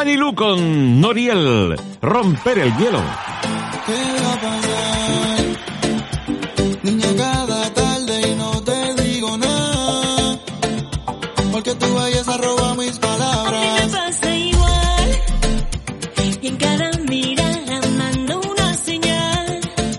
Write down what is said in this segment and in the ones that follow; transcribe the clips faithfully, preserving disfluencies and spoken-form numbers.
Fanny Lu con Noriel, Romper el hielo. ¿Qué va a pasar? Niña, cada tarde y no te digo nada, porque tu belleza roba mis palabras. A mí me pasa igual, y en cada mirada mando una señal.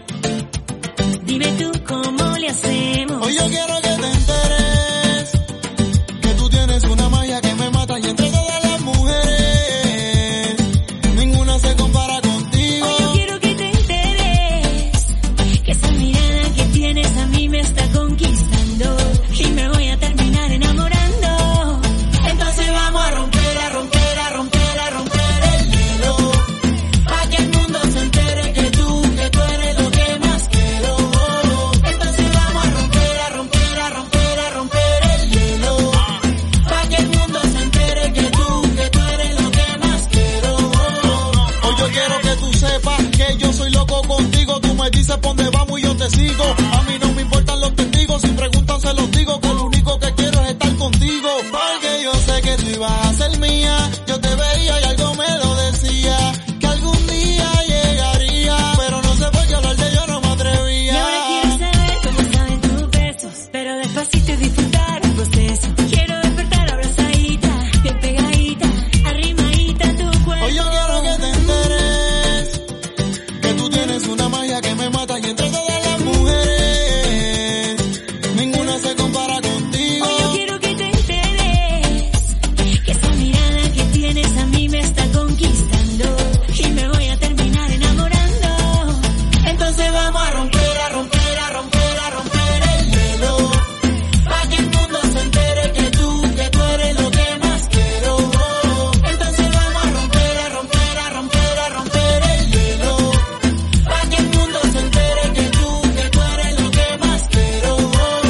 Dime tú cómo le hacemos. Hoy yo quiero que te enteres que tú tienes una magia que me mata, y entre todas las mujeres ninguna se compara contigo. Hoy yo quiero que te enteres que esa mirada que tienes a mí me está conquistando, y me voy a terminar enamorando. Entonces vamos a romper, a romper, a romper, a romper el hielo, pa' que el mundo se entere que tú, que tú eres lo que más quiero. Entonces vamos a romper, a romper, a romper, a romper el hielo, pa' que el mundo se entere que tú, que tú eres lo que más quiero. Hoy yo quiero que tú sepas que yo soy loco contigo. Tú me dices pa' dónde vamos y yo te sigo. A mí no me importan los testigos, si preguntan se los digo, que lo único que quiero es estar contigo. Porque yo sé que tú ibas a ser mía. Yo te veía y algo me lo decía, que algún día llegaría, pero no sé por qué hablar de yo no me Y atrevía. ahora quiero saber cómo saben tus besos, pero despacito y disfrutar el proceso. Quiero despertar abrazadita, bien pegadita, arrimadita a tu cuerpo. Hoy yo quiero que te enteres que tú tienes una magia que me mata, y entre todas las mujeres ninguna se compara contigo. Hoy yo quiero que te enteres que esa mirada que tienes a mí me está conquistando, y me voy a terminar enamorando. Entonces vamos a romper, a romper, a romper, a romper el hielo, pa' que el mundo se entere que tú, que tú eres lo que más quiero. Entonces vamos a romper, a romper, a romper, a romper el hielo, pa' que el mundo se entere que tú, que tú eres lo que más quiero.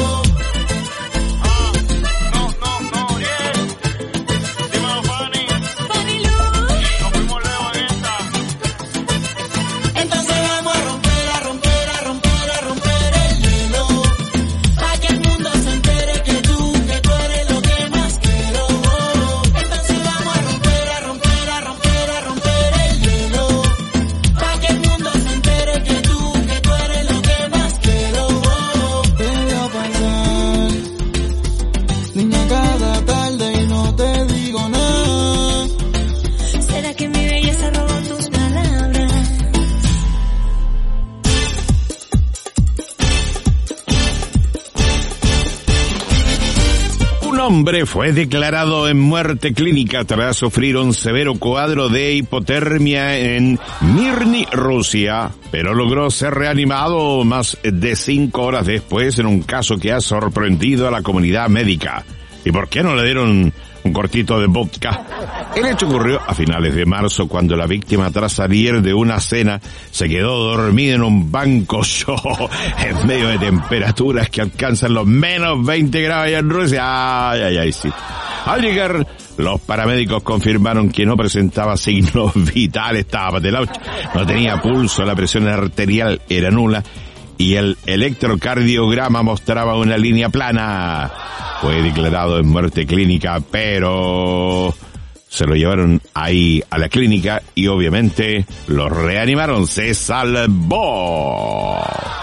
No, no, no, bien. Dímelo, Fanny. Fanny Lu. Nos fuimos lejos en esta. Entonces vamos a romper, a romper, a romper, a romper el hielo, pa' que el mundo se entere que tú, que tú eres lo que más quiero. Entonces vamos a romper, a romper, a romper, a romper el hielo, pa' que el mundo se entere que tú, que tú eres lo que más quiero. ¿Qué va a pasar? Niña, cada tarde y no te digo nada. ¿Será que mi belleza robó tus palabras? Un hombre fue declarado en muerte clínica tras sufrir un severo cuadro de hipotermia en Nizhny, Rusia, pero logró ser reanimado más de cinco horas después en un caso que ha sorprendido a la comunidad médica. ¿Y por qué no le dieron un cortito de vodka? El hecho ocurrió a finales de marzo, cuando la víctima, tras salir de una cena, se quedó dormida en un banco show en medio de temperaturas que alcanzan los menos veinte grados allá en Rusia. Ay, ay, ay, sí. Al llegar, los paramédicos confirmaron que no presentaba signos vitales, estaba patelado, no tenía pulso, la presión arterial era nula y el electrocardiograma mostraba una línea plana. Fue declarado en muerte clínica, pero se lo llevaron ahí a la clínica y obviamente lo reanimaron. Se salvó.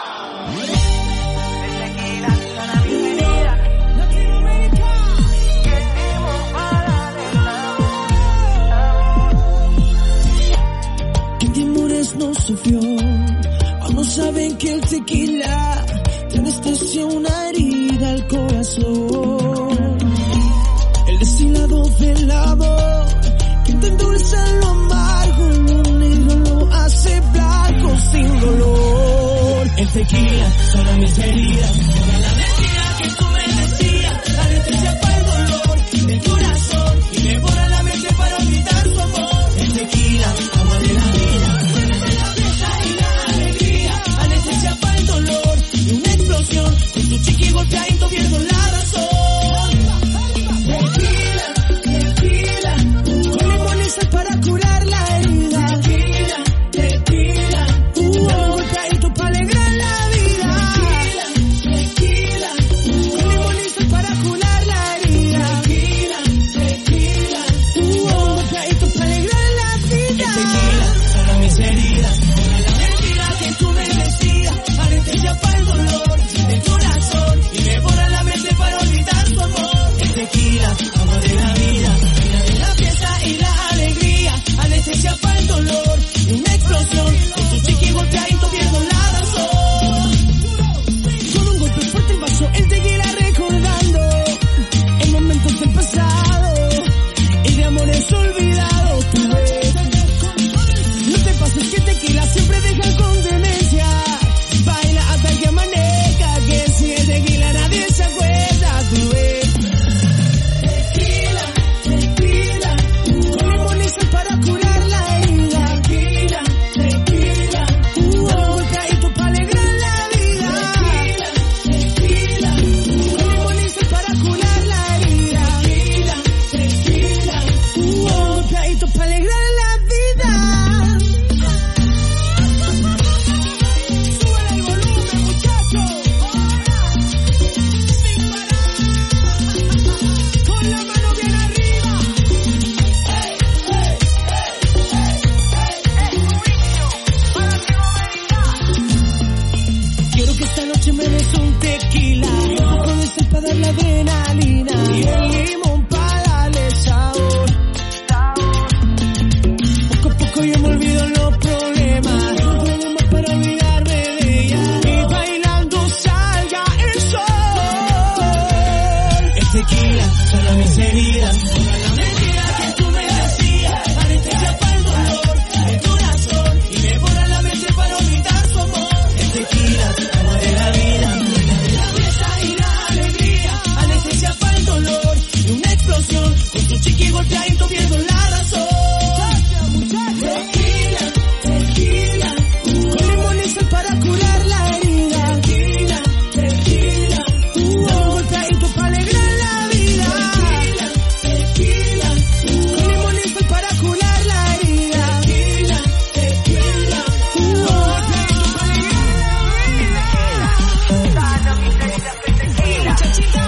Que de amores no sufrió, aún saben que el tequila te anestesia una herida al corazón. El destilado del amor que te endulza lo amargo, lo negro lo hace blanco sin dolor. El tequila sana mis heridas, toda la mentira que tú me decías, anestesia para el dolor del corazón y me borra la mente para olvidar su amor. El tequila, agua de la vida, la fiesta y la alegría, anestesia para el dolor y una explosión, con tu chiqui golpeadito pierdo la razón. Tequila, tequila, con limón y sal para curar la herida. Tequila, tequila, uh, un golpeadito para alegrar la vida. Tequila, tequila, con limón y sal para curar la herida. Tequila, tequila, uh, un golpeadito para alegrar la vida. Quiero que esta noche me des un tequila, un poco de sal para dar la adrenalina y el limón para darle sabor. Poco a poco yo me olvido los problemas, un problema para olvidarme de ella y bailando salga el sol. El tequila sana mis heridas, toda la mentira que tú me decías, anestesia para el dolor de tu corazón y me borra la mente para olvidar su amor. El tequila, amor de la vida, la fiesta y la alegría, anestesia para el dolor y una explosión con tu chiqui golpeadito viendo la razón. Tequila, tequila, con limón y sal para curar la herida. Tequila, tequila, dame un golpeadito para alegrar la vida. Tequila, tequila, con limón y sal para curar la herida. Tequila, tequila, un golpeadito para alegrar la vida. Muchachita,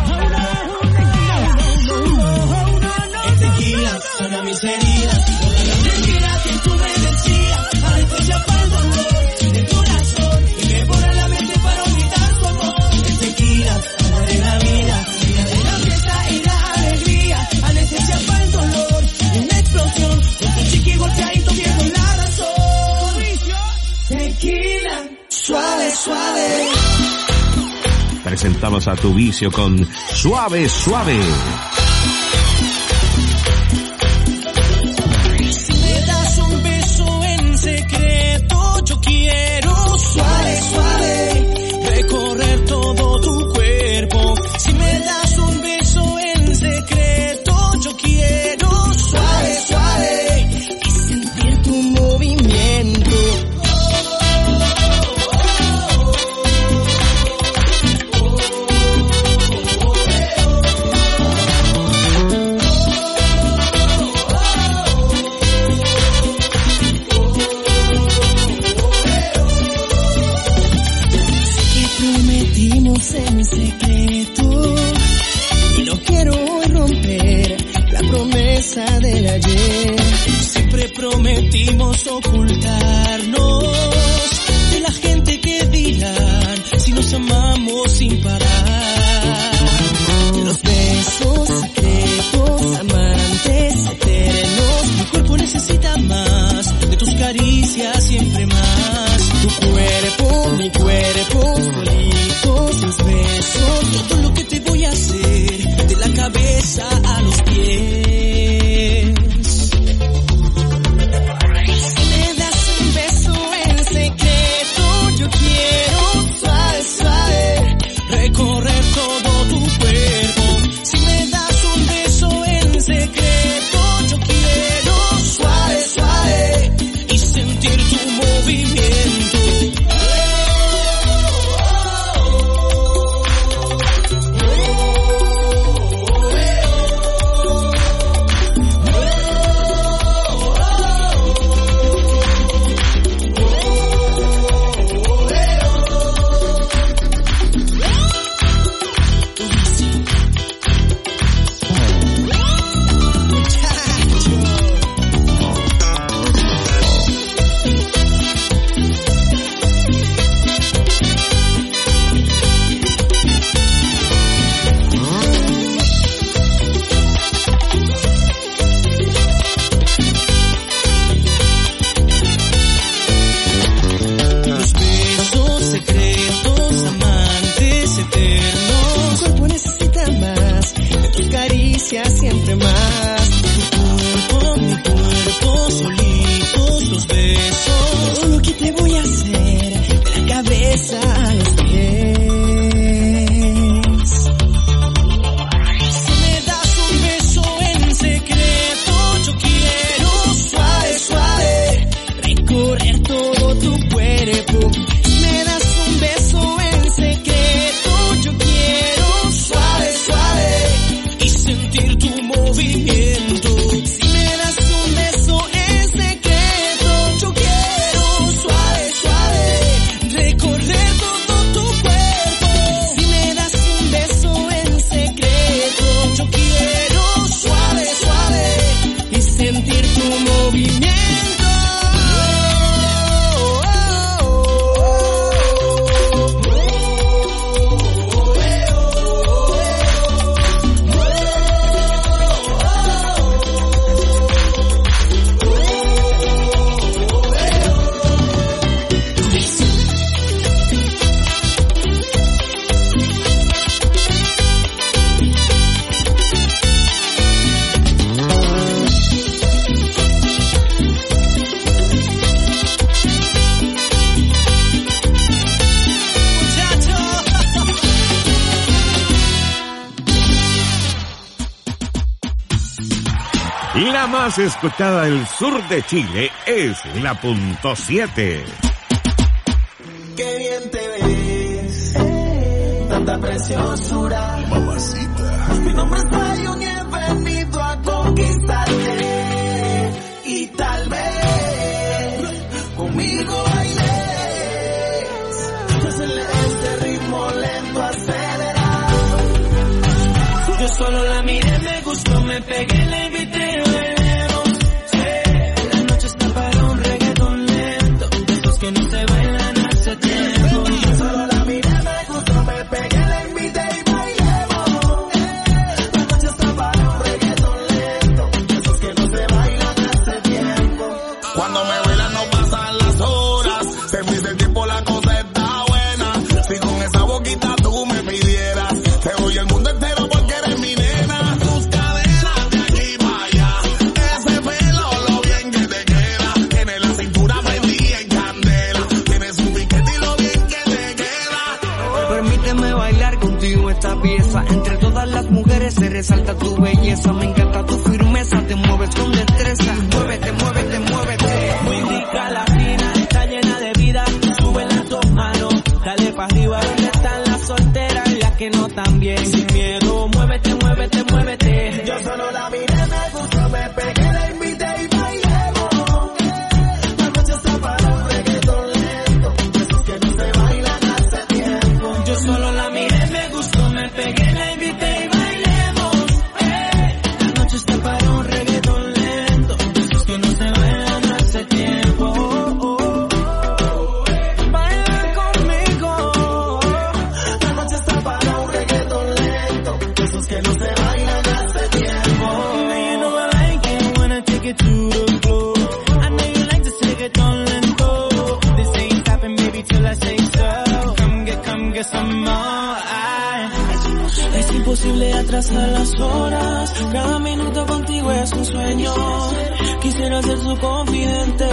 el tequila sana mis heridas, toda la mentira que tú me decías, anestesia para el dolor del corazón y me borra la mente para olvidar tu amor. El tequila, amor de la vida, vida de la fiesta y la alegría, anestesia para el dolor y una explosión con tu chiqui golpeadito viendo la razón. Tequila, suave, suave. Presentamos a Tu Vicio con Suave, Suave. Si me das un beso en secreto, yo quiero suave, suave, recorrer todo tu cuerpo. Si me das un beso en secreto, yo quiero suave, suave, y sentir tu movimiento. Prometimos en secreto y no quiero romper la promesa del ayer. Siempre prometimos ocultarnos de la gente que dirán si nos amamos sin parar. Los besos secretos, amantes eternos, mi cuerpo necesita más de tus caricias, siempre más. Tu cuerpo, mi cuerpo, solitos mis besos, todo lo que te voy a hacer, de la cabeza a los pies. Si me das un beso en secreto, yo quiero suave, suave, recorrer todo tu cuerpo. Si me das un beso en secreto, yo quiero suave, suave, y sentir tu movimiento. Siempre más, tu cuerpo, mi cuerpo, solitos los besos, todo lo que te voy a hacer, de la cabeza a los pies. Si me das un beso en secreto, yo quiero suave, suave, recorrer todo tu cuerpo. Si me das un beso en secreto, yo quiero suave, suave, y sentir tu movimiento. Si me das un beso en secreto, yo quiero suave, suave, recorrer todo tu La más escuchada del sur de Chile es la punto siete. Qué bien te ves, tanta preciosura, mamacita. Mi nombre es Zion y he venido a conquistarte. Y tal vez conmigo bailes. Hacerle este ritmo lento acelerado. Yo solo la miré, me gustó, me pegué, la invité. Entre todas las mujeres se resalta tu belleza, me encanta tu firmeza, te mueves con destreza, muévete, muévete, muévete. Muy rica la fina, está llena de vida, sube las dos manos, dale pa' arriba, donde están las solteras y las que no tan bien, sin miedo, muévete, muévete, muévete. Yo solo la miré, me gustó, me pegué, la invité y bailemos. La noche está para un reggaetón lento, esos que no se bailan hace tiempo. Yo solo la miré, me gustó, me pegué, la invité y bailemos. Eh. La noche está para un reggaetón lento, esos que no se bailan hace tiempo. Oh, oh, oh. Baila conmigo. La noche está para un reggaetón lento, esos que no se bailan hace tiempo. Now you know I like it when I take it to the floor. I know you like to take it on lento. This ain't stopping, baby, till I say so. Come get, come get some more. I... Es imposible atrasar las horas, cada minuto contigo es un sueño. Quisiera ser su confidente.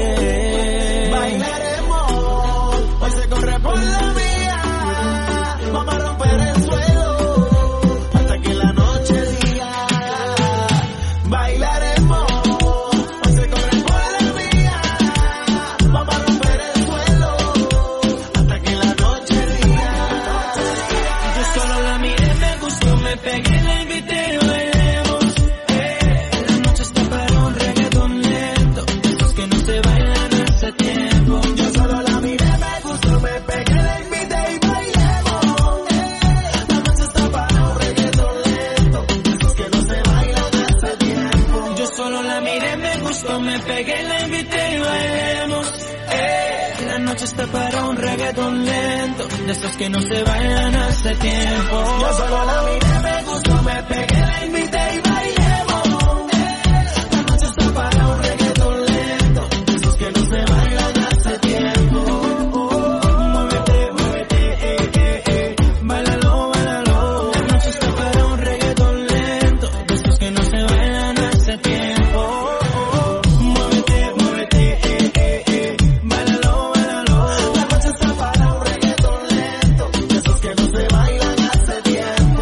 Bailaremos, hoy se corre por la vía. Vamos a romper el suelo hasta que la noche diga. Bailaremos, hoy se corre por la vía. Vamos a romper el suelo hasta que la noche diga. Yo solo la miré, me gustó, me pegué, la invité y bailemos. Eh. La noche está para un reggaetón lento, esos que no se bailan hace tiempo. Yo solo la miré, me gustó, me pegué, la invité y bailemos. La noche está para un reggaetón lento, esos que no se bailan hace tiempo. Yo solo la miré, me gustó, me pegué, la invité y bailemos. Eh. La noche está para un reggaetón lento, de esos que no se bailan hace tiempo. Yo solo la miré, me gustó, me pegué, la invité y bailemos. La noche está para un reggaetón lento, esos que no se bailan hace tiempo. Muévete, muévete, eh, eh, eh. Báilalo, báilalo. La noche está para un reggaetón lento, de esos que no se bailan hace tiempo. Muévete, muévete, eh, eh, eh. Báilalo, báilalo. La noche está para un reggaetón lento, esos que no se bailan hace tiempo.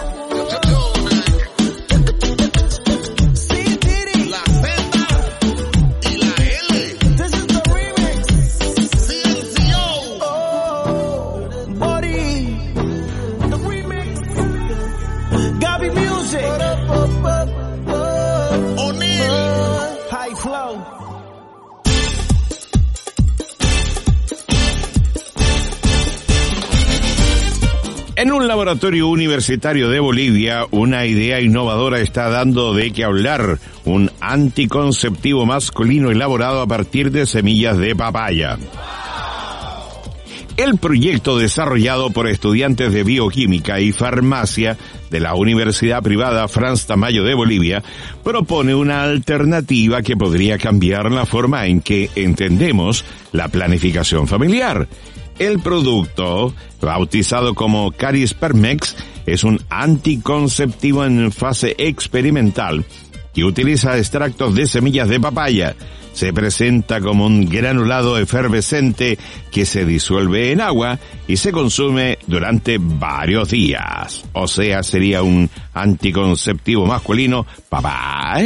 Sí, Tiri, la Z y la L. This is the remix. C N C O. Oh, Body. The remix. Gaby Music. O'Neal. High Flow. En un laboratorio universitario de Bolivia, una idea innovadora está dando de qué hablar: un anticonceptivo masculino elaborado a partir de semillas de papaya. El proyecto, desarrollado por estudiantes de bioquímica y farmacia de la Universidad Privada Franz Tamayo de Bolivia, propone una alternativa que podría cambiar la forma en que entendemos la planificación familiar. El producto, bautizado como Carispermex, es un anticonceptivo en fase experimental que utiliza extractos de semillas de papaya, se presenta como un granulado efervescente que se disuelve en agua y se consume durante varios días. O sea, sería un anticonceptivo masculino, papá.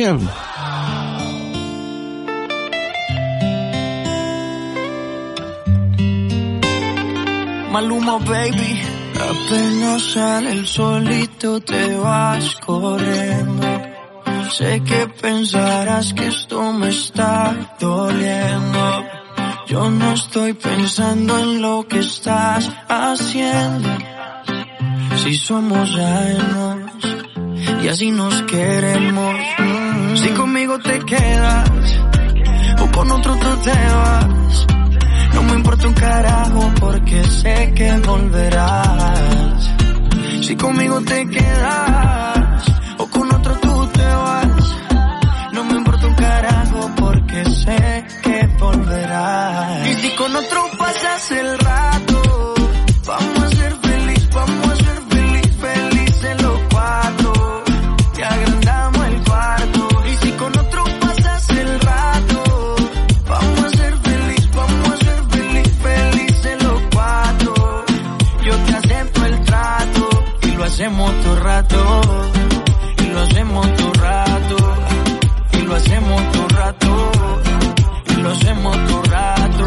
Maluma, baby. Apenas sale el solito te vas corriendo. Sé que pensarás que esto me está doliendo. Yo no estoy pensando en lo que estás haciendo. Si somos ajenos y así nos queremos. Si conmigo te quedas o con otro tú te vas, no me importa un carajo porque sé que volverás. Si conmigo te quedas o con otro tú te vas, no me importa un carajo porque sé que volverás. Y si con otro pasas el rato, vamos a ser feliz, vamos a ser feliz, felices los cuatro. Te agrandamos el cuarto. Y si con otro pasas el rato, vamos a ser feliz, vamos a ser feliz, felices los cuatro. Yo te acepto el trato y lo hacemos todo rato. Y lo hacemos todo rato. Y lo hacemos todo rato. Y lo hacemos todo rato.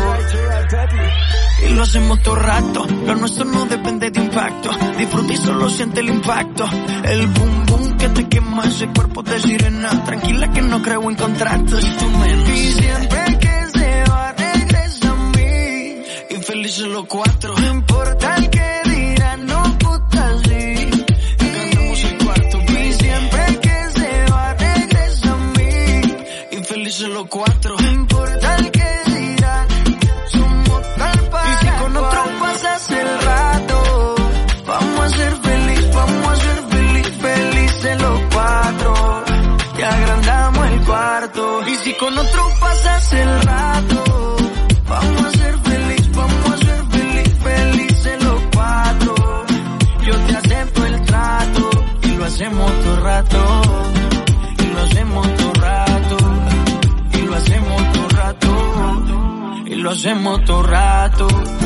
Y lo hacemos todo rato. Lo nuestro no depende de impacto. Disfruta y solo siente el impacto. El boom boom que te quema ese cuerpo de sirena. Tranquila que no creo en contratos. Y siempre que se va regresa a mí. Y felices los cuatro. No importa el que dirán, no puta sí. Ganamos el cuarto. Y siempre que se va regresa a mí. Y felices los cuatro. No importa el que dirán, somos tal para. Y si con otro pasas el rato, vamos a ser feliz, vamos a ser feliz, felices los cuatro. Te agrandamos el cuarto. Y si con otro pasas el rato, vamos a ser feliz, vamos a ser feliz, felices los cuatro. Yo te acepto el trato y lo hacemos todo rato. Y lo hacemos todo rato. Y lo hacemos todo rato. Y lo hacemos todo rato.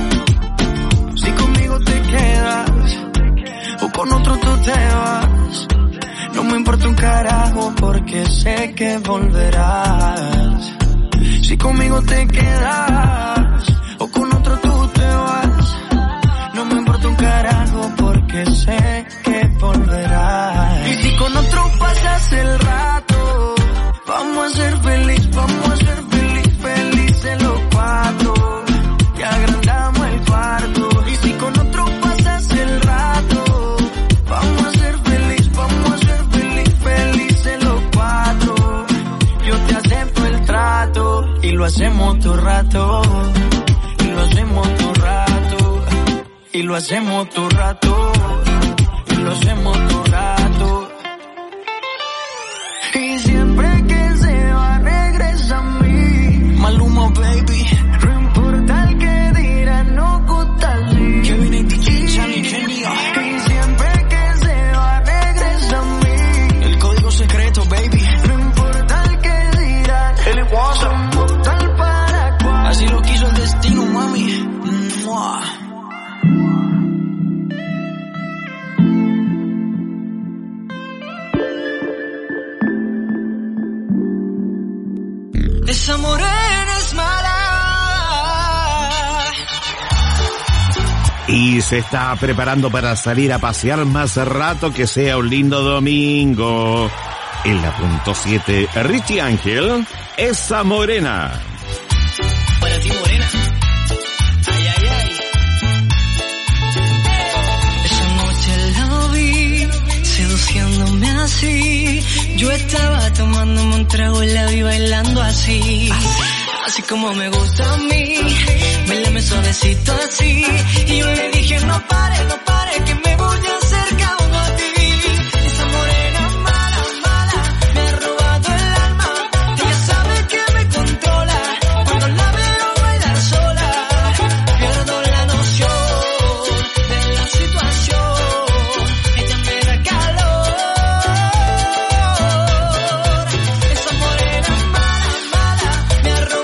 Si conmigo te quedas o con otro tú te vas, no me importa un carajo porque sé que volverás. Si conmigo te quedas o con otro tú te vas, no me importa un carajo porque sé que volverás. Y si con otro pasas el rato, vamos a ser feliz, vamos a ser feliz, felices los cuatro. Te agrandamos el cuarto. Y si con otro pasas el rato, vamos a ser feliz, vamos a ser feliz, felices los cuatro. Yo te acepto el trato y lo hacemos todo rato. Y lo hacemos todo rato. Y lo hacemos todo rato. Y lo hacemos todo rato. Y siempre que se va regresa a mí. Maluma, baby. No importa el que dirán, no gusta así. Kevin y D J, Johnny, genio. Y siempre que se va regresa a mí. El código secreto, baby. No importa el que dirán, él es somos tal para cual. Así lo quiso el destino, mami. Mua. Esa morena es mala. Y se está preparando para salir a pasear más rato, que sea un lindo domingo. En la punto siete, Richie Ángel, Esa morena. Para ti, morena. Ay, ay, ay. Esa noche la vi seduciéndome así. Yo estaba tomándome un trago y la vi bailando así. Así como me gusta a mí. Bailame suavecito así. Y yo le dije no pare, no pare, que me voy acercando a ti. Esa morena mala, mala, me ha robado el alma. Ella sabe que me controla. Cuando la veo bailar sola, pierdo la noción de la situación. Ella me da calor. Esa morena mala, mala, me ha robado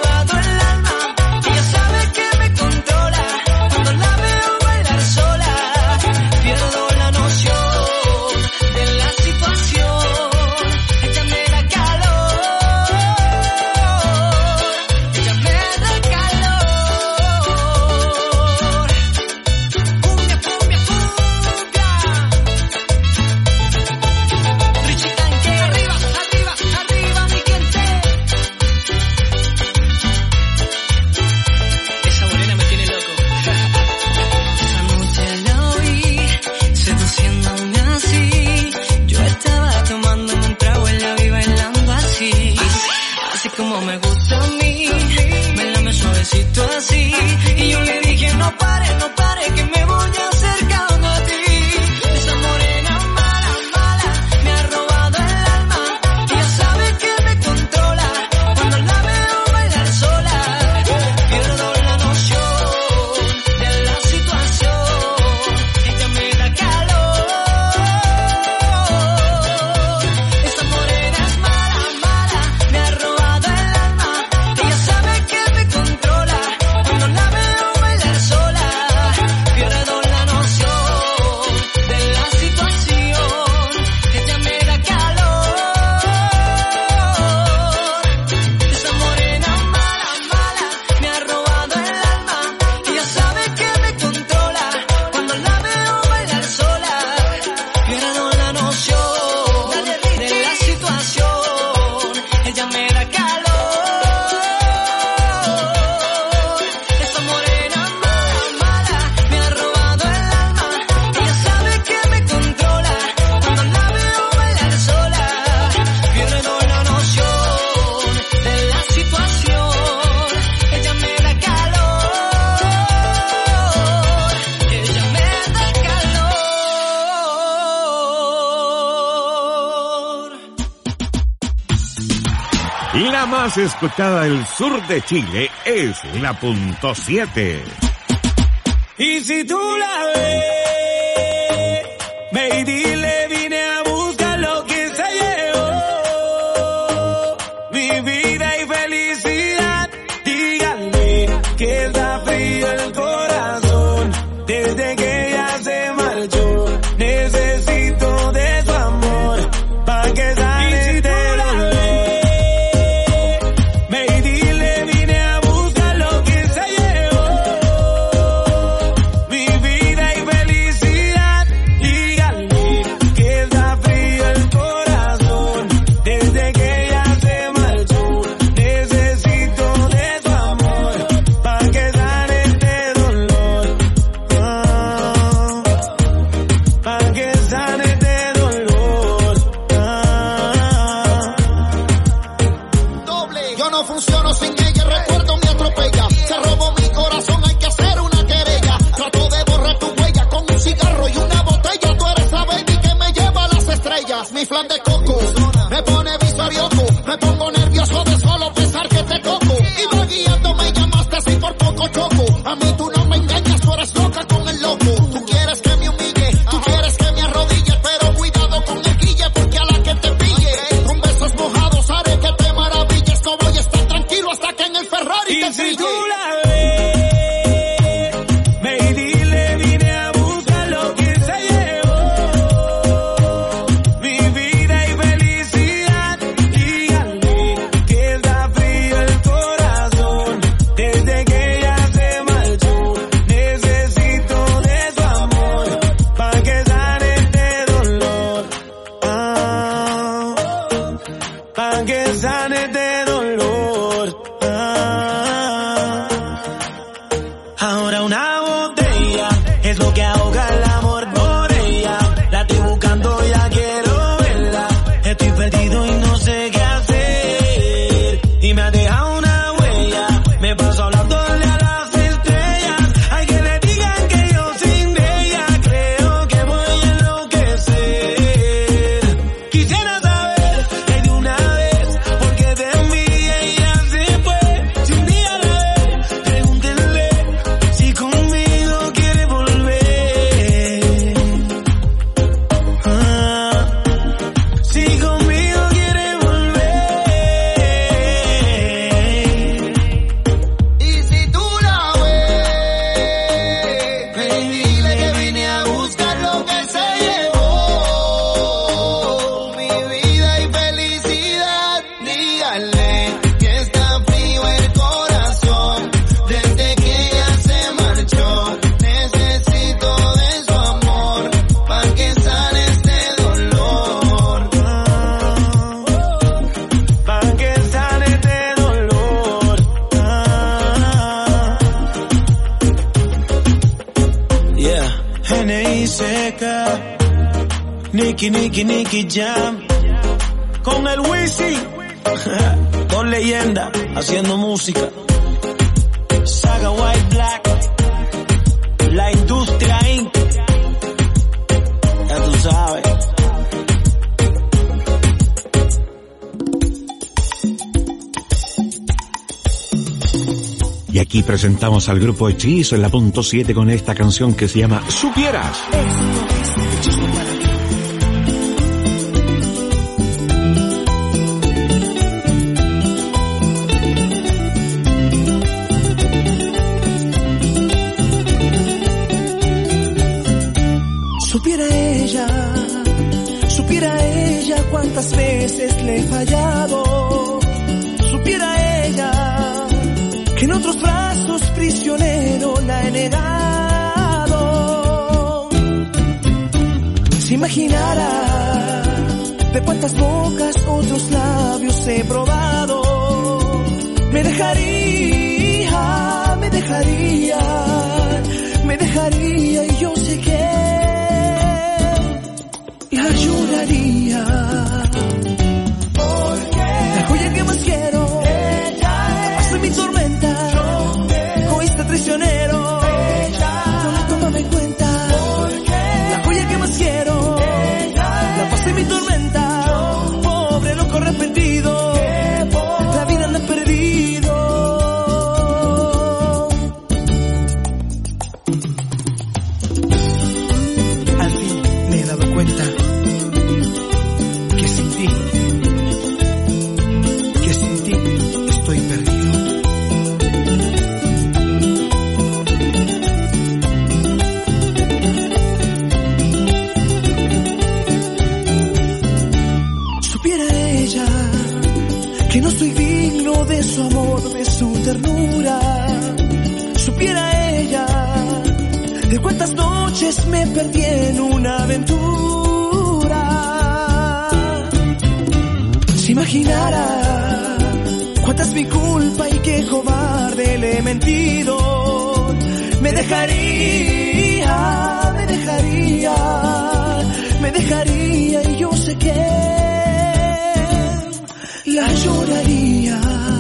más escuchada del sur de Chile es la punto siete. Y si tú la ves, ve y dile, vine a buscar lo que se llevó, mi vida y felicidad. Díganle que está frío el corazón desde que ella se marchó. Necesito de su amor pa' que sane este dolor. Ve y dile, vine a buscar lo que se llevó, mi vida y felicidad. Díganle que está frío el corazón desde que ella se marchó. Necesito de su amor pa' que sane este dolor. Ah, pa' que sane este dolor. Ah. Doble. Yo no funciono sin ella, recuerdo me atropella. Se robó mi corazón, hay que hacer una querella. Trato de borrar tu huella con un cigarro y una botella. Tú eres la baby que me lleva a las estrellas. Mi flan de coco me pone visarioco. Me pongo nervioso de solo pensar que te toco. Iba guiando, me llamaste así por poco choco. A mí tú no me engañas, tú eres loca con el loco. Tú quieres que me humille, tú quieres que me arrodille, pero cuidado con el guille porque a la que te pille con besos mojados haré que te maravilles. No voy a estar tranquilo hasta que en el Ferrari Y te si brille. tú la ves, ve y dile, vine a buscar lo que se llevó, mi vida y felicidad. Díganle que está frío el corazón desde que ella se marchó. Necesito de su amor pa' que sane este dolor. Ah, pa' que sane este dolor. Ah. Ahora una botella es lo que ahoga el amor por ella. La estoy buscando, ya quiero verla. Estoy perdido y no sé qué hacer. Y me ha dejado una huella. Me paso hablándole a las estrellas. Hay que le digan que yo sin ella creo que voy a enloquecer. Quisiera saber que de una vez porque de mí ella se fue. Si un día la ve, pregúntenle si conmigo quiere volver. Ah, si conmigo quiere volver. Y si tú la ves, ve y dile que vine a buscar lo que se llevó, mi vida y felicidad. Díganle que está frío el corazón desde que ella se marchó. Necesito de su amor para que sane este dolor. Pa' que sane este dolor. Ah. Yeah, N I seca, Nicky, Nicky, Nicky Jam, con el Wisin, dos leyendas haciendo música. Saga White Black, la industria incorporated. Ya tú sabes. Y aquí presentamos al grupo Hechizo en la punto siete con esta canción que se llama Supieras. Supiera ella, supiera ella cuántas veces le he fallado. Supiera ella que en otros brazos prisionero la he negado. Si imaginara de cuántas bocas otros labios he probado, me dejaría, me dejaría, me dejaría y yo sé que la lloraría. La joya que más quiero, hace mi tormenta, egoísta traicionero, no tómame en cuenta. La joya que más quiero, la paz de mi tormenta, pobre loco arrepentido, la vida cuántas noches me perdí en una aventura. Si imaginara cuánta es mi culpa y qué cobarde le he mentido, me dejaría, me dejaría, me dejaría y yo sé que la lloraría.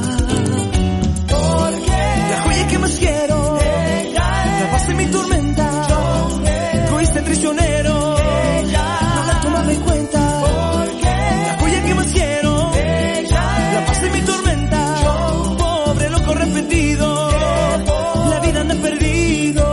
Porque la joya que más quiero, la paz de mi tormenta, egoísta y traicionero, no la tomaba en cuenta. La joya que más quiero, la paz de mi tormenta, pobre loco arrepentido, la vida anda perdido.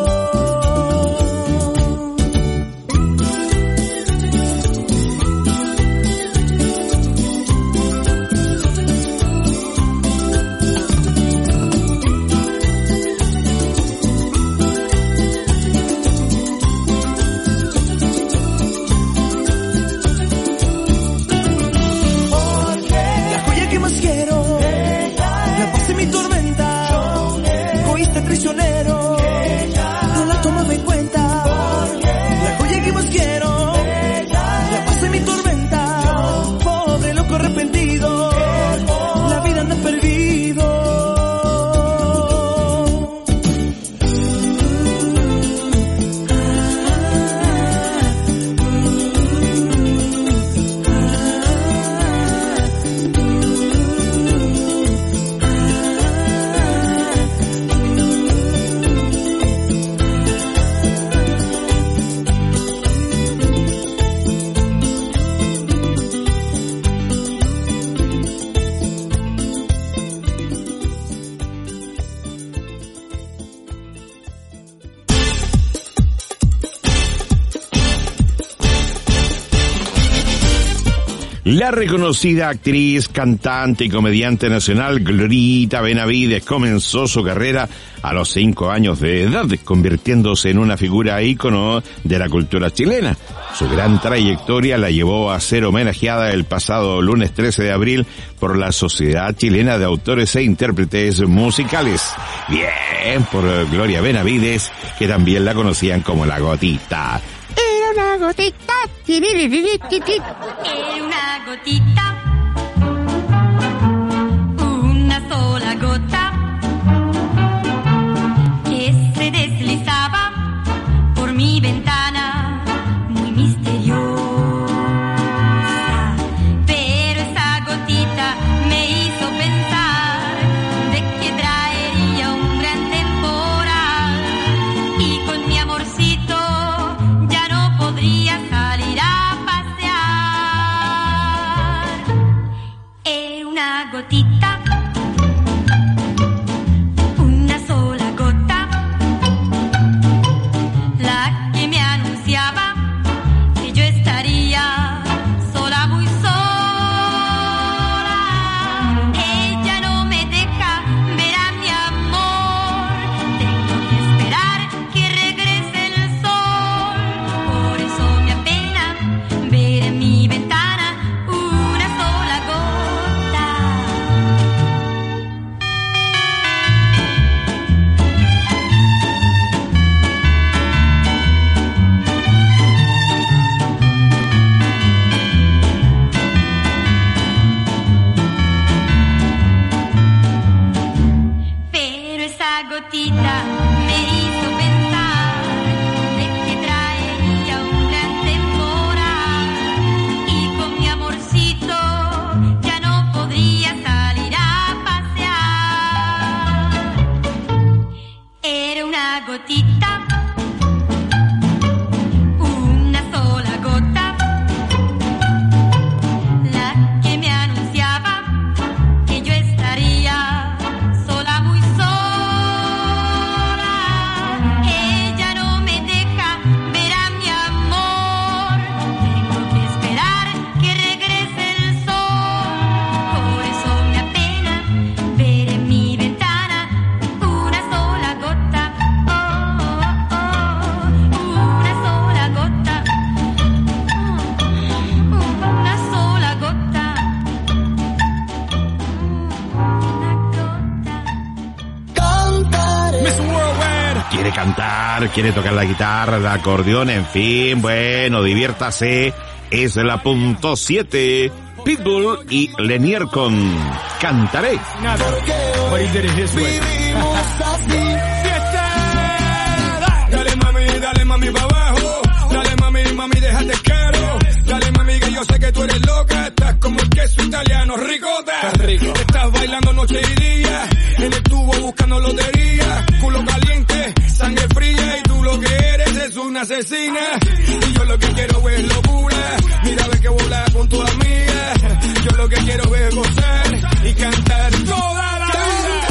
Prisionero, no la tomaba en cuenta. La joya que más quiero, la paz de mi tormenta, pobre loco arrepentido, la vida anda perdido. La reconocida actriz, cantante y comediante nacional Glorita Benavides comenzó su carrera a los cinco años de edad, convirtiéndose en una figura ícono de la cultura chilena. Su gran trayectoria la llevó a ser homenajeada el pasado lunes trece de abril por la Sociedad Chilena de Autores e Intérpretes Musicales. Bien por Gloria Benavides, que también la conocían como la Gotita. Era una gotita, Era una gotita, una sola gota, que se deslizaba por mi ventana, muy misteriosa. Pero esa gotita me hizo pensar de que traería un gran temporal, y con mi amorcito ya no podría salir a una gotita, una sola gota, la que me anunciaba que yo estaría sola, muy sola. Ella no me deja ver a mi amor, tengo que esperar que regrese el sol. Por eso me apena ver en mi ventana una sola gota. cantar, quiere tocar la guitarra, el acordeón, en fin, bueno, diviértase. Es la punto siete. Pitbull y Lenier con Cantaré. Dale mami, dale mami pa' abajo. Dale mami, mami, déjate caro. Dale mami que yo sé que tú eres loca. Estás como el queso italiano, ricota. Estás rico. Estás bailando noche y día. En el tubo buscando lotería. Culo caliente, sangre fría. Y tú lo que eres es una asesina. Y yo lo que quiero es locura. Mira ve que volar con tu amiga. Yo lo que quiero es gozar y cantar toda la vida.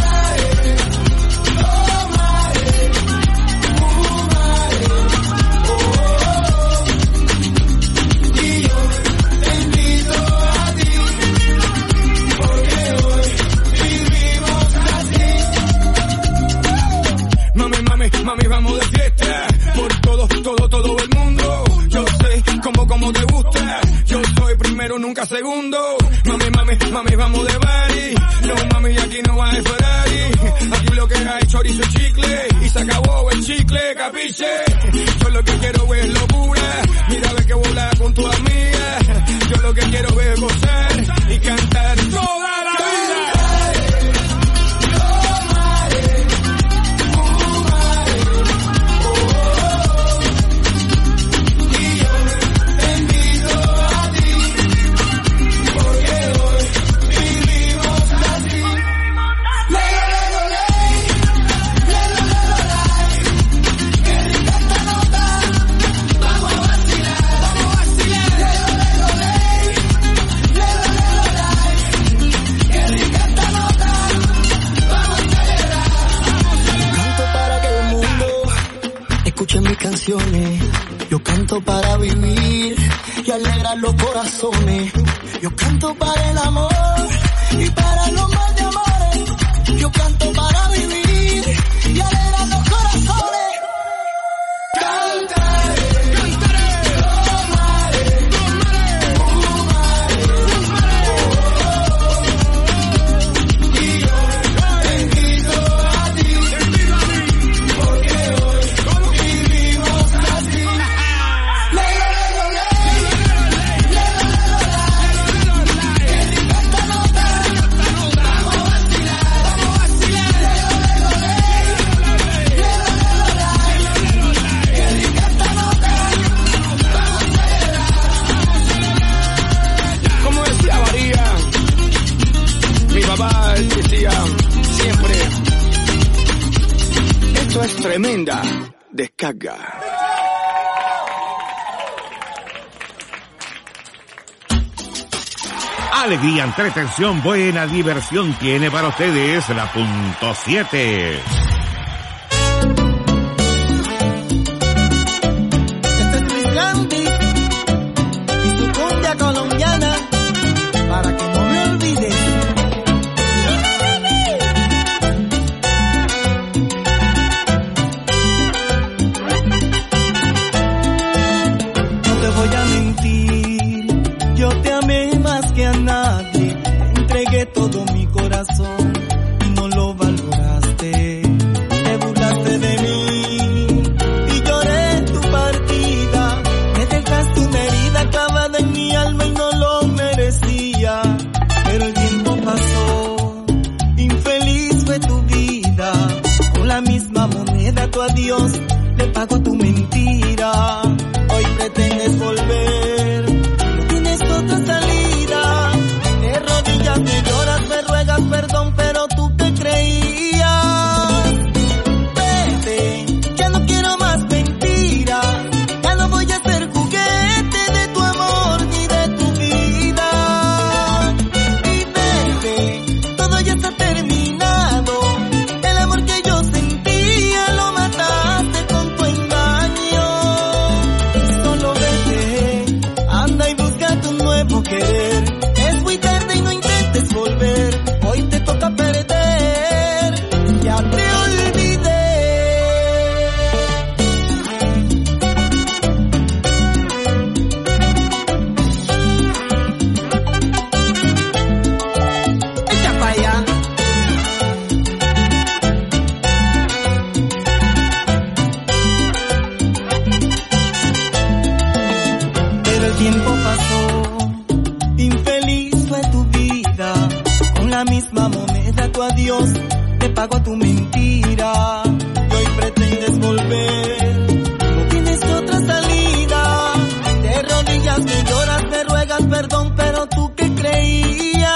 Mami, vamos de fiesta, por todo, todo, todo el mundo. Yo sé cómo, cómo te gusta. Yo soy primero, nunca segundo. Mami, mami, mami, vamos de party. No, mami, aquí no hay Ferrari. Aquí lo que hay chorizo y chicle. Y se acabó el chicle, capiche. Yo lo que quiero es locura. Mira, ve que volar con tu amiga. Yo lo que quiero es gozar y cantar toda la vida. Yo canto para vivir y alegrar los corazones. Yo canto para el amor y para los más de amores. Yo canto para vivir y alegrar los corazones. Cantaré, cantaré, tomaré, tomaré, fumaré. Y yo te invito a ti, porque hoy vivimos así. Papá decía siempre, esto es tremenda descarga. Alegría, entretención, buena diversión tiene para ustedes la punto siete. Este es Luis Landy y su cumbia colombiana para que no me olvides. Voy a mentir, yo te amé más que a nadie, te entregué todo mi corazón y no lo valoraste, te burlaste de mí y lloré tu partida, me dejaste una herida clavada en mi alma y no lo merecía, pero el tiempo pasó, infeliz fue tu vida, con la misma moneda tu adiós le pago tu mentira. Hoy pretendes volver, no tienes otra salida. De rodillas me lloras, me ruegas perdón, pero tú te creías. Vete, ya no quiero más mentiras. Ya no voy a ser juguete de tu amor ni de tu vida. Y vete, todo ya está terminado. El amor que yo sentía lo mataste con tu engaño. Dios te pagó tu mentira y hoy pretendes volver. No tienes otra salida, de rodillas me lloras, me ruegas perdón, pero tú qué creías.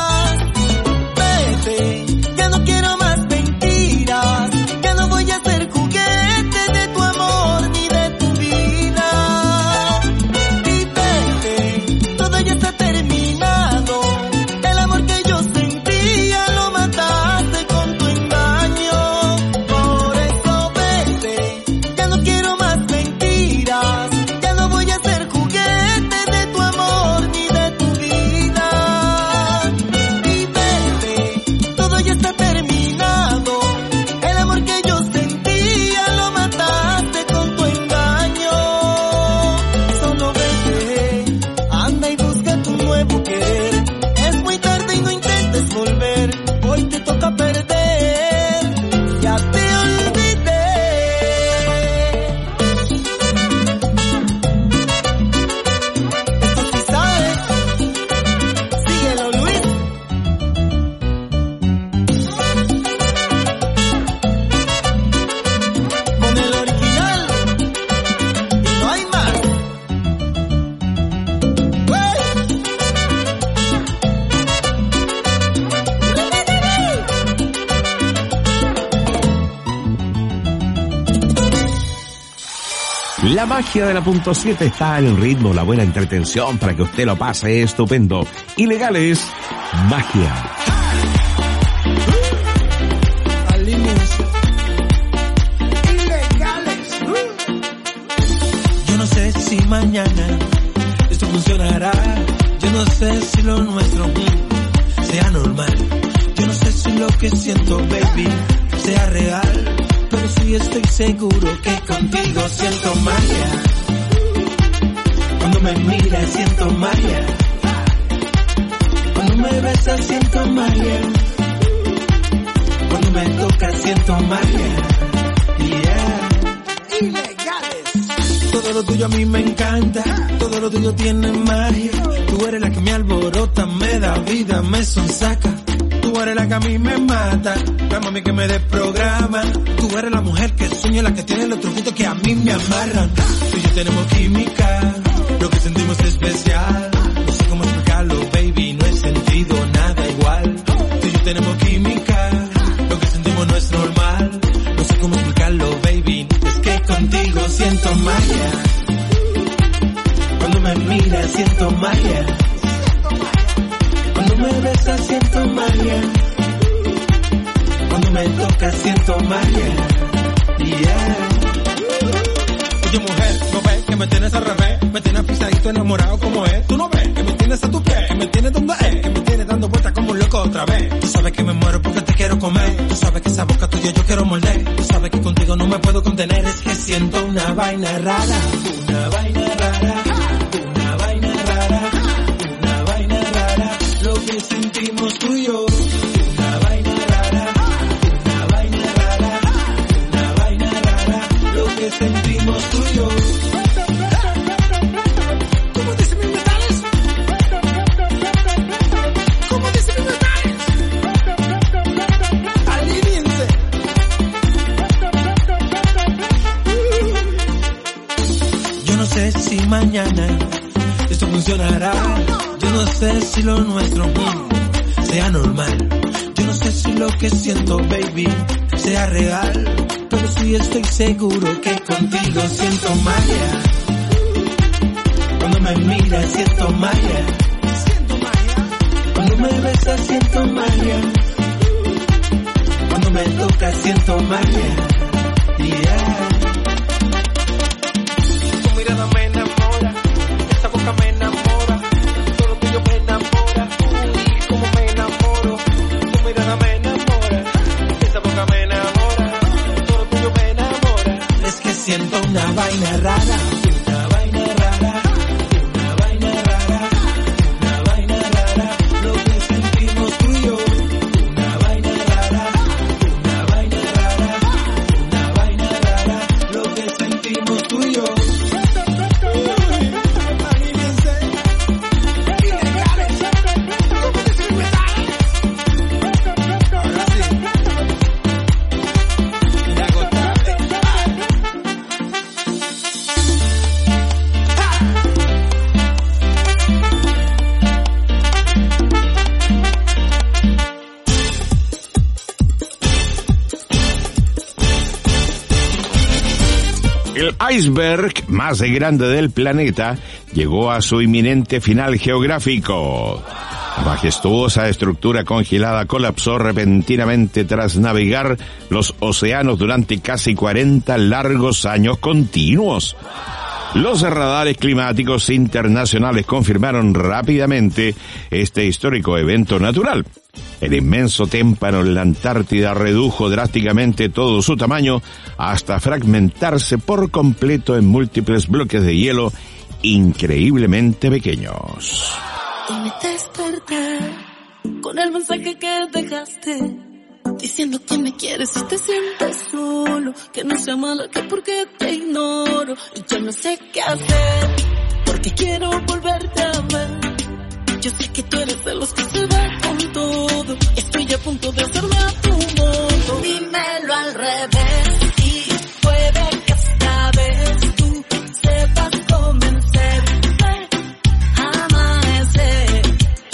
Vete, ya no quiero más mentiras, ya no voy a ser juguete de tu amor ni de tu vida. Y vete, todo ya está terminado, el amor que yo sentía lo mataste con tu engaño. Por eso vete, ya no quiero más mentiras, ya no voy a ser juguete de tu amor ni de tu vida. Y vete, todo ya está terminado, el amor que yo sentía lo mataste con tu engaño. Solo vete, anda y busca tu nuevo querer. Es muy tarde y no intentes volver, hoy te toca perder, ya te olvidé. Esto sí sabes, síguelo Luis. Con el original y no hay más. La magia de la punto siete está en el ritmo, la buena entretención para que usted lo pase estupendo. Ilegales, magia. Yo no sé si mañana esto funcionará. Yo no sé si lo nuestro mm, sea normal. Yo no sé si lo que siento, baby, sea real. Pero sí estoy seguro que contigo siento magia. Cuando me miras siento magia. Cuando me besas siento magia. Cuando me tocas siento magia. Yeah. Ilegales. Todo lo tuyo a mí me encanta, todo lo tuyo tiene magia. Tú eres la que me alborota, me da vida, me sonsaca. Tú eres la que a mí me mata, la mami que me desprograma. Tú eres la mujer que sueño, la que tiene los truquitos que a mí me amarran. Tú y yo tenemos química, lo que sentimos es especial. No sé cómo explicarlo, baby, no he sentido nada igual. Tú y yo tenemos química, lo que sentimos no es normal. No sé cómo explicarlo, baby, es que contigo siento magia. Cuando me miras siento magia. Cuando me besas siento magia. Cuando me tocas siento magia. Yeah. Oye mujer, ¿no ves que me tienes al revés? Me tienes pisadito enamorado como es. ¿Tú no ves que me tienes a tu pie? Que me tienes donde es, que me tienes dando vueltas como un loco otra vez. Tú sabes que me muero porque te quiero comer. Tú sabes que esa boca tuya yo quiero morder. Tú sabes que contigo no me puedo contener. Es que siento una vaina rara. Una vaina rara. Una vaina rara. Una vaina rara. Lo que sentimos tú y yo. Una vaina rara. Una vaina rara. Una vaina rara. Lo que sentimos tú y yo. ¿Cómo dice mi metales? ¿Cómo dice mi metales? Aliviense. Yo no sé si mañana esto funcionará. Yo no sé si lo nuestro mm, sea normal. Yo no sé si lo que siento, baby, sea real. Pero sí estoy seguro que contigo siento magia. Cuando me miras siento magia. Cuando me besas siento magia. Cuando me tocas siento magia. Yeah. Tu mirada me enamora, esa boca me enamora, todo lo tuyo me enamora, y como me enamoro. Tu mirada me enamora, esa boca me enamora, todo lo tuyo me enamora. Es que siento una vaina rara, una vaina rara, una vaina rara, una vaina rara. Lo que sentimos tú y yo. Una vaina rara, una vaina rara, una vaina rara. Lo que sentimos tú y yo. Ahora sí. iceberg más grande del planeta llegó a su inminente final geográfico. La majestuosa estructura congelada colapsó repentinamente tras navegar los océanos durante casi cuarenta largos años continuos. Los radares climáticos internacionales confirmaron rápidamente este histórico evento natural. El inmenso témpano en la Antártida redujo drásticamente todo su tamaño hasta fragmentarse por completo en múltiples bloques de hielo increíblemente pequeños. Y me desperté con el mensaje que dejaste, diciendo que me quieres y te sientes solo, que no sea mala, que porque te ignoro. Y yo no sé qué hacer, porque quiero volverte a ver. Yo sé que tú eres de los que se va con todo. Estoy a punto de hacerme a tu modo. Dímelo al revés y puede que esta vez tú sepas convencerme a amanecer.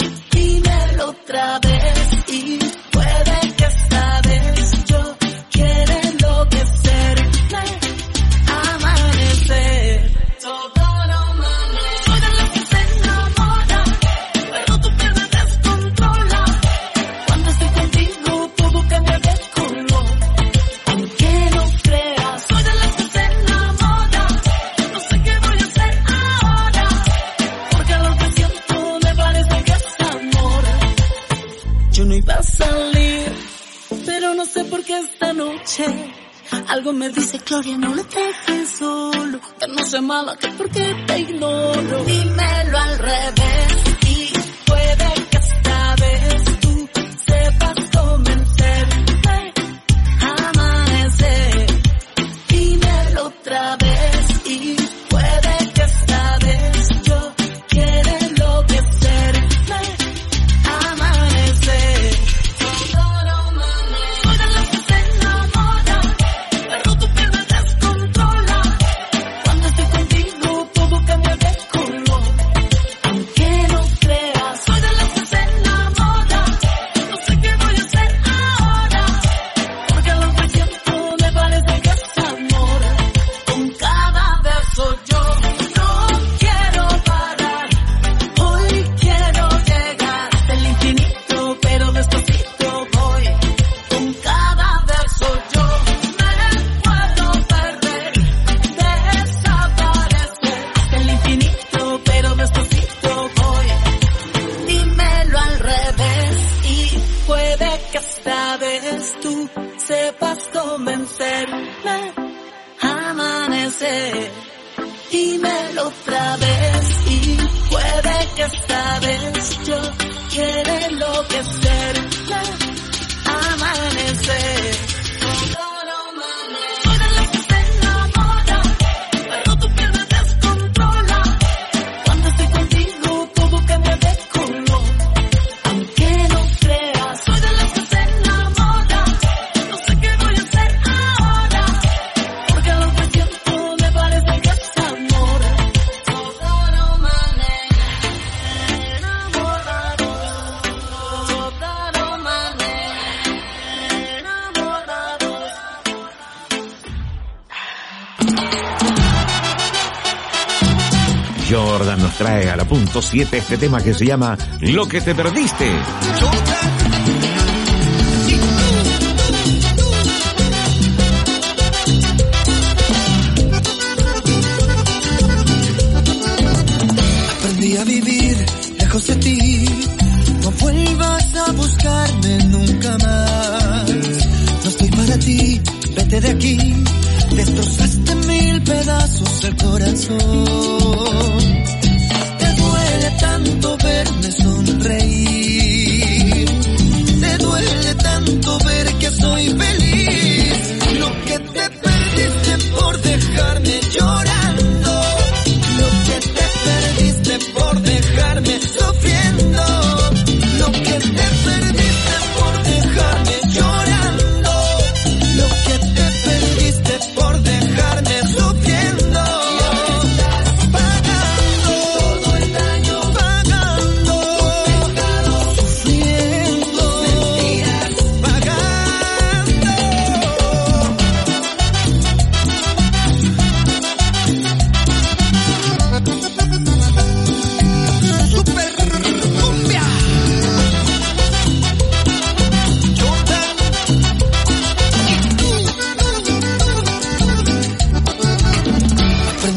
Dímelo otra vez y puede que esta vez yo quiera enloquecerme a amanecer. Todo lo malo. Soy de las que se enamora, pero tu piel me descontrola. Cuando estoy contigo todo cambia de color. Aunque no creas, soy de las que se enamora. No sé qué voy a hacer ahora, porque lo que siento me parece que es amor. Yo no iba a salir, pero no sé por qué esta noche algo me dice, Gloria, no le dejes solo, que no sea mala, que porque te ignoro. Dímelo al revés y puede que esta vez tú sepas convencerme a amanecer. Dímelo otra vez y puede que esta vez yo quiera enloquecerme a amanecer. Todo lo malo. Soy de las que se enamora, pero tu piel me descontrola. Cuando estoy contigo todo cambia de color. Aunque no creas, soy de las que se enamora. No sé qué voy a hacer ahora, porque lo que siento me parece que es amor. Con cada beso yo no quiero parar. Hoy quiero llegar hasta el infinito, pero despacito voy. Con cada beso yo me puedo perder, desaparecer hasta el infinito, pero despacito voy. Dímelo al revés y puede que esta vez tú sepas convencerme a amanecer. Dímelo otra vez y puede que esta vez yo quiera enloquecerme a amanecer. Todo lo malo. Soy de las que se enamora, pero tu piel me descontrola. Cuando estoy contigo todo cambia de color. Aunque no creas, soy de las que se enamora. No sé qué voy a hacer ahora, porque lo que siento me parece que es amor. Todo lo malo. Enamorado. Todo lo malo. Enamorado. Jordan nos trae a la punto siete este tema que se llama Lo que te perdiste. Aprendí a vivir lejos de ti, no vuelvas a buscarme nunca más. No estoy para ti, vete de aquí, destrozaste mil pedazos el corazón. Te duele tanto verme sonreír, te duele tanto ver que soy feliz. Lo que te perdiste por dejarme llorando, lo que te perdiste por dejarme sufriendo, lo que te perdiste por dejarme llorando, lo que te perdiste por dejarme sufriendo.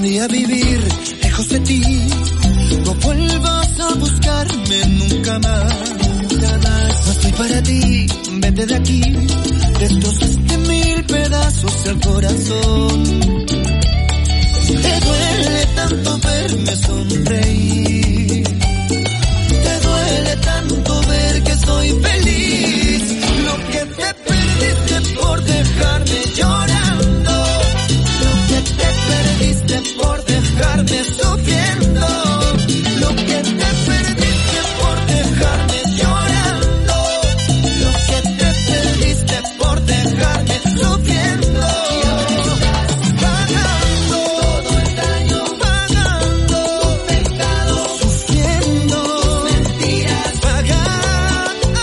aprendí a vivir lejos de ti. No vuelvas a buscarme nunca más. No estoy para ti, vete de aquí. Destrozaste mil pedazos el corazón. Te duele tanto verme sonreír. Te duele tanto ver que soy feliz. Lo que te perdiste por dejarme llorando. Lo que te perdiste por dejarme sufriendo. Lo que te perdiste por dejarme llorando. Lo que te perdiste por dejarme sufriendo. Pagando todo el daño, pagando tu pecado, sufriendo mentiras, pagando.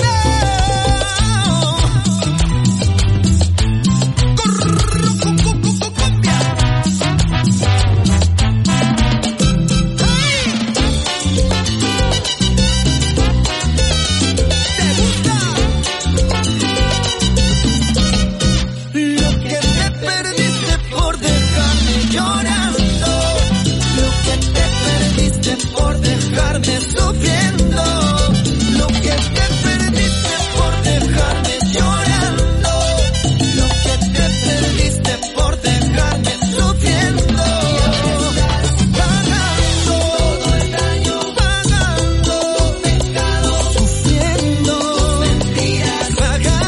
Lo que te perdiste por dejarme llorando. Lo que te perdiste por dejarme sufriendo. Lo que te perdiste por dejarme llorando. Lo que te perdiste por dejarme sufriendo. Pagando todo el daño, pagando tu pecado, sufriendo mentiras, pagando.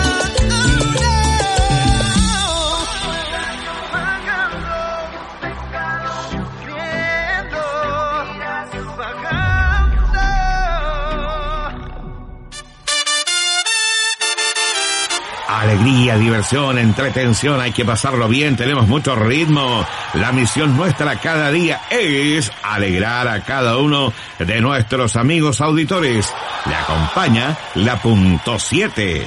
Alegría, diversión, entretención, hay que pasarlo bien, tenemos mucho ritmo. La misión nuestra cada día es alegrar a cada uno de nuestros amigos auditores. Le acompaña la punto siete.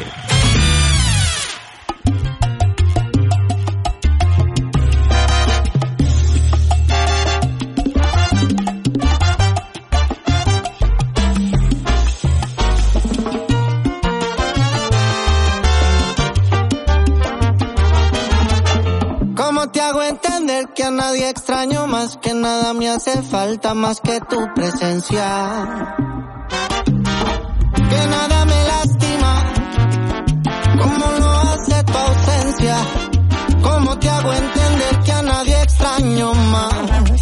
¿Cómo te hago entender que a nadie extraño más, que nada me hace falta más que tu presencia? Que nada me lastima como lo hace tu ausencia. ¿Cómo te hago entender que a nadie extraño más?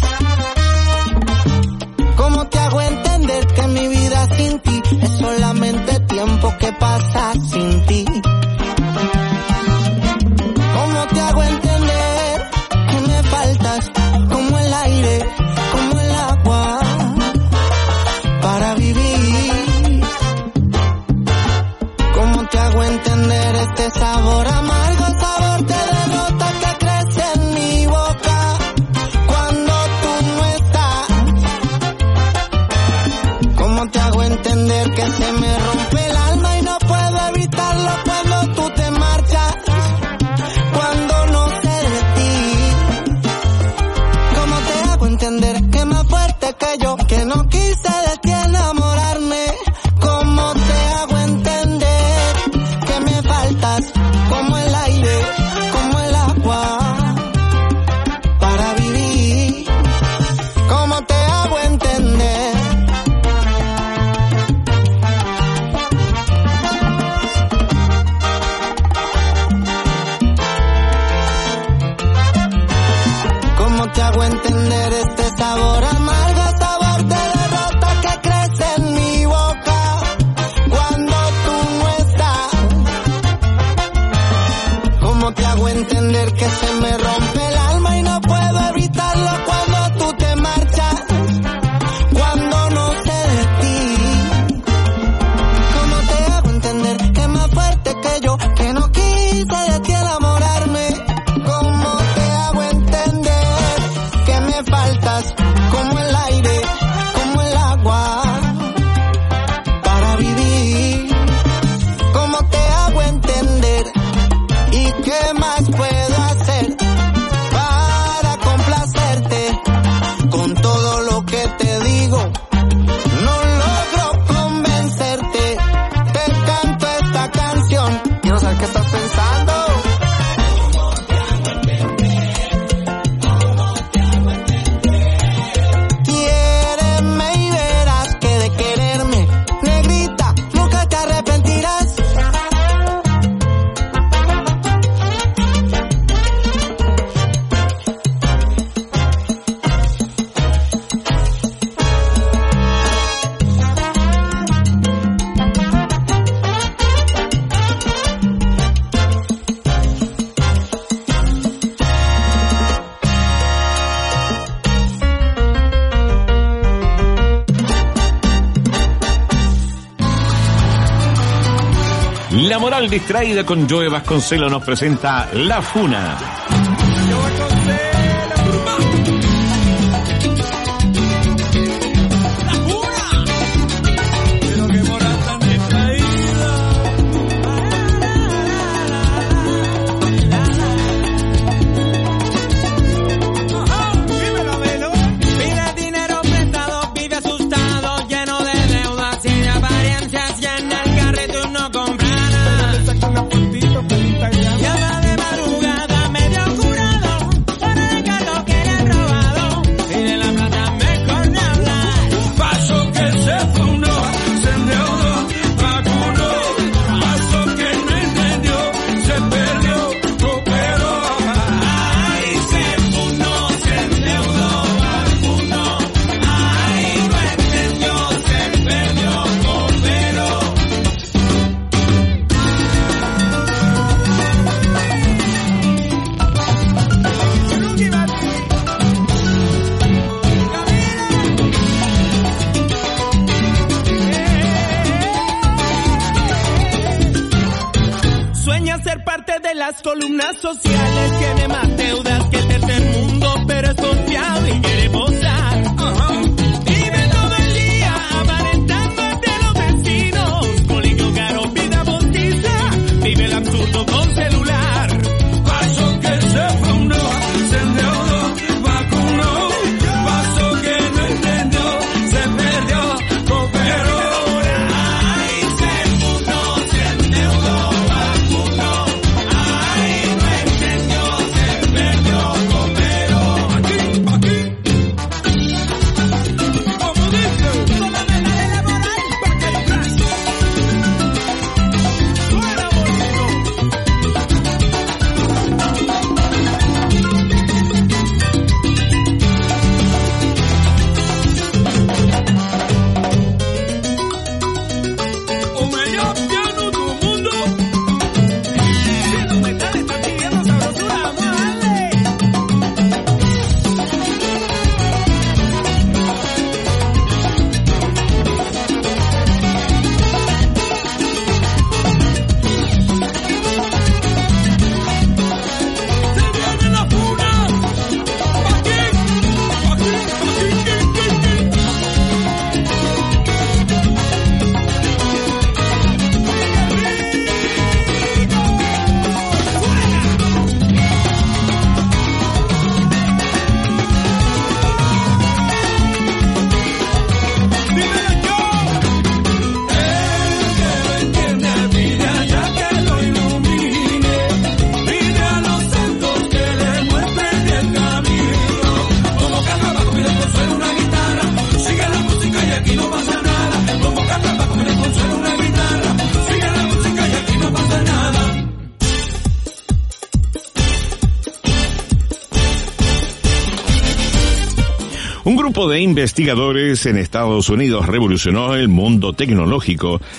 ¿Cómo te hago entender que mi vida sin ti es solamente tiempo que pasa sin ti? ¿Cómo te hago entender que me faltas como el aire, como el agua para vivir? ¿Cómo te hago entender este sabor amargo, sabor de derrota que crece en mi boca cuando tú no estás? ¿Cómo te hago entender que se me rompe el alma y no puedo evitarlo cuando tú te marchas? Cuando no sé de ti, ¿cómo te hago entender que más fuerte que yo, que no quise de ti enamorarme? ¿Cómo te hago entender que me faltas como el aire, como el agua para vivir? ¿Cómo te hago entender? ¿Cómo te hago entender este sabor amargo, sabor de derrota que crece en mi boca cuando tú no estás? ¿Cómo te hago entender que se me rompe el alma y no puedo evitarlo cuando tú te marchas? Cuando no sé de ti, ¿cómo te hago entender que más fuerte que yo, que no quise de ti enamorarme? ¿Cómo te hago entender que me faltas como La Moral Distraída con Joe Vasconcelos nos presenta La Funa. Llama de madrugada medio curado por el gato que le han robado y de la plata mejor de hablar. Paso que se fundó, se endeudó, vacunó. Paso que no entendió, se perdió, cooperó. Ay, se fundó, se endeudó, vacunó. Ay, no entendió, se perdió, cooperó. Sueña ser parte de las columnas sociales, tiene más deudas que el tercer mundo, pero es confiable y quiere posar. Vive todo el día aparentando ante los vecinos, colegio caro, vida postiza, vive el absurdo con celular. Paso que se fundó, se endeudó, vacunó. Paso que no entendió, se perdió, cooperó. Ay, se fundó, se endeudó, vacunó. Ay, no entendió, se perdió, cooperó. Aquí, aquí. Como dice, Tómame la de la moral, pa' que lo creas. Suena bonito. o melhor piano do mundo. Si los metales están pidiendo sabrosura, vamos a darle. Se viene la funa. Aquí, aquí, aquí, aquí, aquí. Dímelo yo. El que lo entiende, pide a Dios que lo ilumine. Pide a los santos que le muestren el camino. Como carnaval, pide consuelo una guitarra. Sigue la música y aquí no pasa nada. Como carnaval, pide consuelo una guitarra. Sigue la música y aquí no pasa nada. Un grupo de investigadores en Estados Unidos revolucionó el mundo tecnológico